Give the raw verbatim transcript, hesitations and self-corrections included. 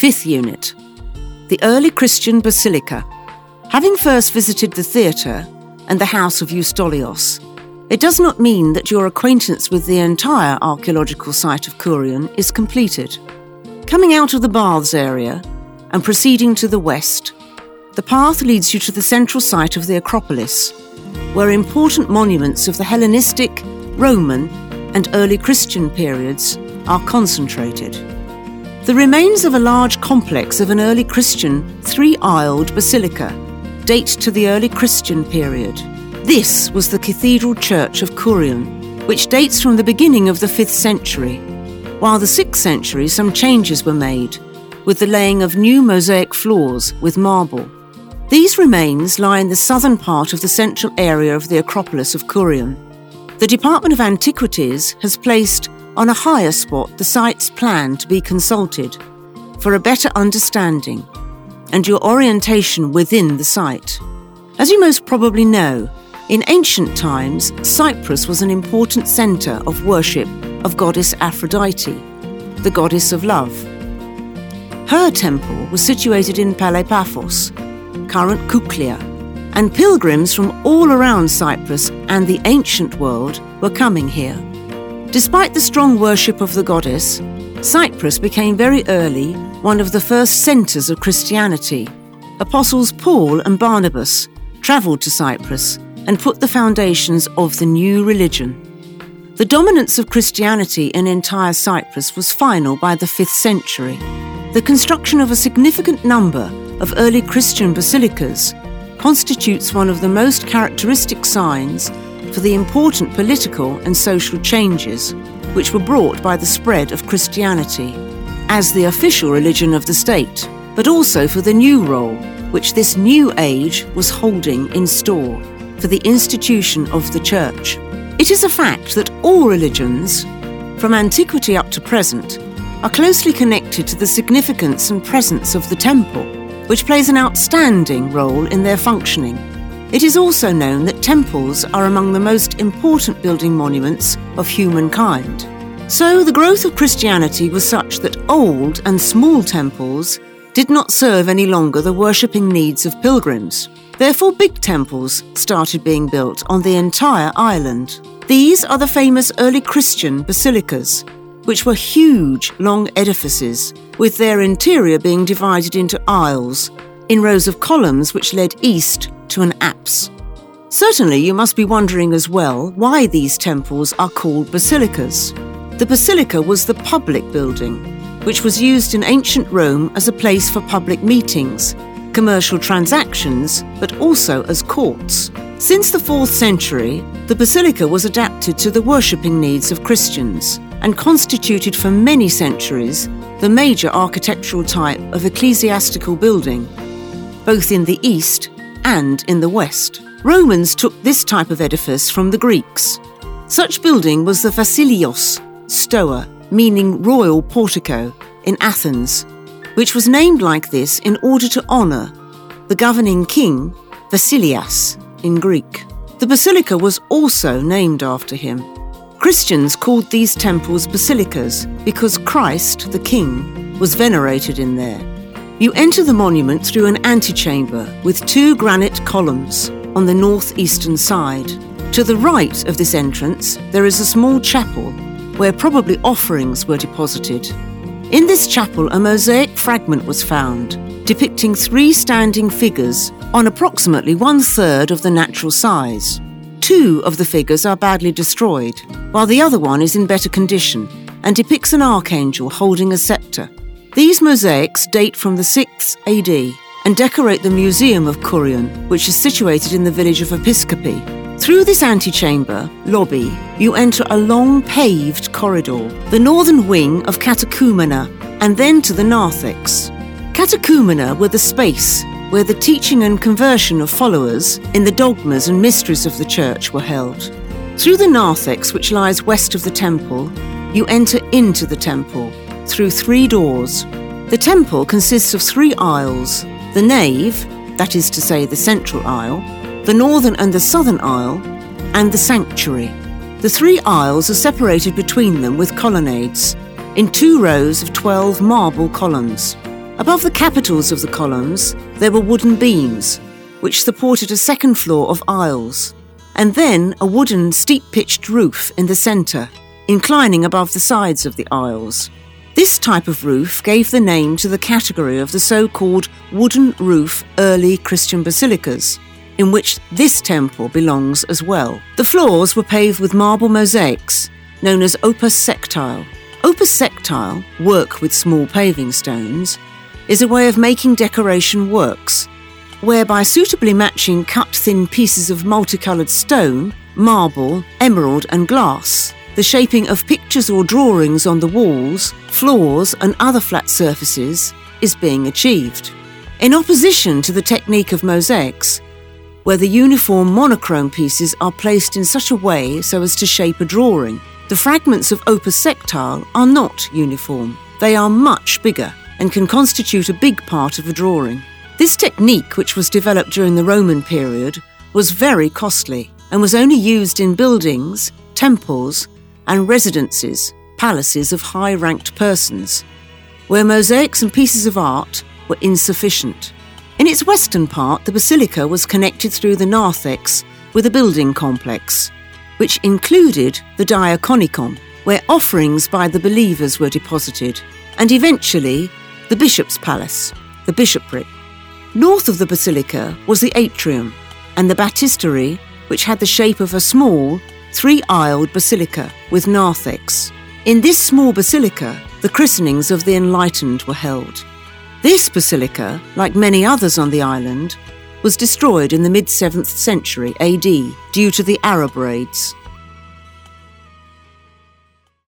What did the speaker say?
Fifth unit, the early Christian basilica. Having first visited the theatre and the house of Eustolios, it does not mean that your acquaintance with the entire archaeological site of Kourion is completed. Coming out of the baths area and proceeding to the west, the path leads you to the central site of the Acropolis, where important monuments of the Hellenistic, Roman, and early Christian periods are concentrated. The remains of a large complex of an early Christian three-aisled basilica date to the early Christian period. This was the Cathedral Church of Kourion, which dates from the beginning of the fifth century, while the sixth century some changes were made, with the laying of new mosaic floors with marble. These remains lie in the southern part of the central area of the Acropolis of Kourion. The Department of Antiquities has placed on a higher spot the site's plan to be consulted for a better understanding and your orientation within the site. As you most probably know, in ancient times, Cyprus was an important centre of worship of goddess Aphrodite, the goddess of love. Her temple was situated in Paleipaphos, current Kuklia, and pilgrims from all around Cyprus and the ancient world were coming here. Despite the strong worship of the goddess, Cyprus became very early one of the first centres of Christianity. Apostles Paul and Barnabas travelled to Cyprus and put the foundations of the new religion. The dominance of Christianity in entire Cyprus was final by the fifth century. The construction of a significant number of early Christian basilicas constitutes one of the most characteristic signs for the important political and social changes which were brought by the spread of Christianity as the official religion of the state, but also for the new role which this new age was holding in store for the institution of the Church. It is a fact that all religions, from antiquity up to present, are closely connected to the significance and presence of the temple, which plays an outstanding role in their functioning. It is also known that temples are among the most important building monuments of humankind. So the growth of Christianity was such that old and small temples did not serve any longer the worshipping needs of pilgrims. Therefore, big temples started being built on the entire island. These are the famous early Christian basilicas, which were huge, long edifices, with their interior being divided into aisles, in rows of columns which led east to an apse. Certainly, you must be wondering as well why these temples are called basilicas. The basilica was the public building, which was used in ancient Rome as a place for public meetings, commercial transactions, but also as courts. Since the fourth century, the basilica was adapted to the worshipping needs of Christians and constituted for many centuries the major architectural type of ecclesiastical building, both in the east and in the west. Romans took this type of edifice from the Greeks. Such building was the Vasilios Stoa, meaning royal portico, in Athens, which was named like this in order to honour the governing king, Vasilias, in Greek. The basilica was also named after him. Christians called these temples basilicas because Christ, the king, was venerated in there. You enter the monument through an antechamber with two granite columns on the northeastern side. To the right of this entrance, there is a small chapel where probably offerings were deposited. In this chapel, a mosaic fragment was found, depicting three standing figures on approximately one-third of the natural size. Two of the figures are badly destroyed, while the other one is in better condition and depicts an archangel holding a scepter. These mosaics date from the sixth A D and decorate the Museum of Kourion, which is situated in the village of Episkopi. Through this antechamber lobby, you enter a long paved corridor, the northern wing of Catechoumena, and then to the narthex. Catechoumena were the space where the teaching and conversion of followers in the dogmas and mysteries of the Church were held. Through the narthex, which lies west of the temple, you enter into the temple through three doors. The temple consists of three aisles: the nave, that is to say the central aisle, the northern and the southern aisle, and the sanctuary. The three aisles are separated between them with colonnades in two rows of twelve marble columns. Above the capitals of the columns, there were wooden beams, which supported a second floor of aisles, and then a wooden steep-pitched roof in the centre, inclining above the sides of the aisles. This type of roof gave the name to the category of the so-called wooden roof early Christian basilicas, in which this temple belongs as well. The floors were paved with marble mosaics, known as opus sectile. Opus sectile, work with small paving stones, is a way of making decoration works, whereby suitably matching cut-thin pieces of multicoloured stone, marble, emerald and glass, the shaping of pictures or drawings on the walls, floors and other flat surfaces is being achieved. In opposition to the technique of mosaics, where the uniform monochrome pieces are placed in such a way so as to shape a drawing, the fragments of opus sectile are not uniform. They are much bigger and can constitute a big part of a drawing. This technique, which was developed during the Roman period, was very costly and was only used in buildings, temples, and residences, palaces of high-ranked persons, where mosaics and pieces of art were insufficient. In its western part, the basilica was connected through the narthex with a building complex, which included the diaconicon, where offerings by the believers were deposited, and eventually the bishop's palace, the bishopric. North of the basilica was the atrium and the baptistery, which had the shape of a small, three-aisled basilica with narthex. In this small basilica, the christenings of the enlightened were held. This basilica, like many others on the island, was destroyed in the mid-seventh century A D due to the Arab raids.